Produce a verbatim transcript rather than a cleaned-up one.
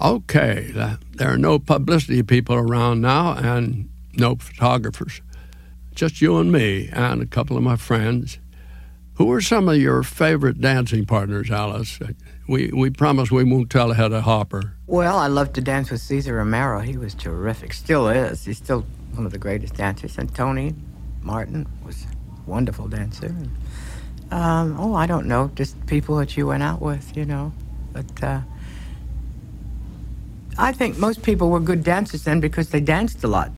Okay, there are no publicity people around now and no photographers. Just you and me and a couple of my friends. Who are some of your favorite dancing partners, Alice? We we promise we won't tell Hedda Hopper. Well, I loved to dance with Cesar Romero. He was terrific. Still is. He's still one of the greatest dancers. And Tony Martin was a wonderful dancer. Um, oh, I don't know, just people that you went out with, you know. But uh, I think most people were good dancers then because they danced a lot.